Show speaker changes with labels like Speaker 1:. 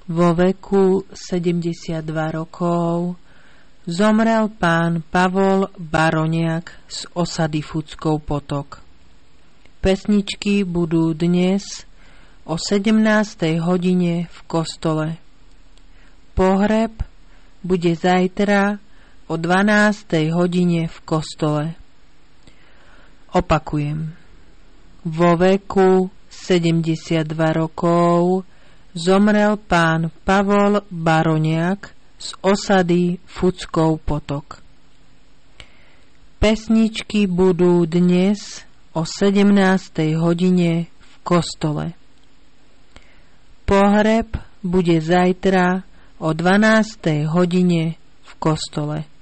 Speaker 1: Vo veku 72 rokov zomrel pán Pavol Baroniak z osady Fuckov potok. Pesničky budú dnes o 17. hodine v kostole. Pohreb bude zajtra o 12. hodine v kostole. Opakujem. Vo veku 72 rokov zomrel pán Pavol Baroniak z osady Fuckov potok. Pesničky budú dnes o 17. hodine v kostole. Pohreb bude zajtra o 12. hodine v kostole.